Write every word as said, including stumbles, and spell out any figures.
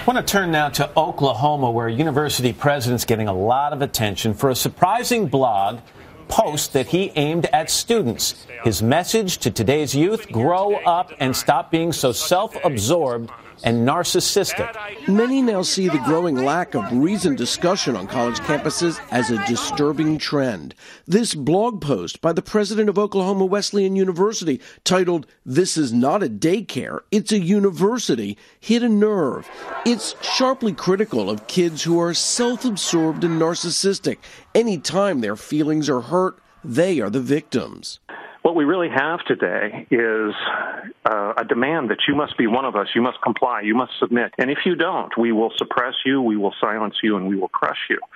I want to turn now to Oklahoma, where a university president's getting a lot of attention for a surprising blog post that he aimed at students. His message to today's youth: grow up and stop being so self-absorbed and narcissistic. Many now see the growing lack of reasoned discussion on college campuses as a disturbing trend. This blog post by the president of Oklahoma Wesleyan University, titled "This is not a daycare, it's a university," hit a nerve. It's sharply critical of kids who are self-absorbed and narcissistic. Anytime their feelings are hurt, they are the victims. What we really have today is uh, a demand that you must be one of us, you must comply, you must submit. And if you don't, we will suppress you, we will silence you, and we will crush you.